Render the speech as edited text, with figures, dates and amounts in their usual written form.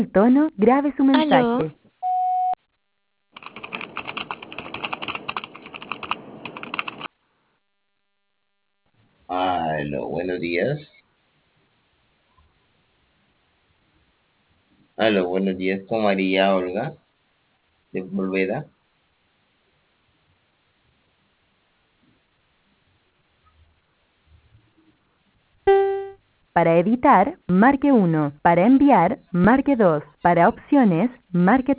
el tono, grabe su Aló, mensaje. Aló, buenos días. Aló, buenos días con María Olga de Volveda. Para editar, marque 1. Para enviar, marque 2. Para opciones, marque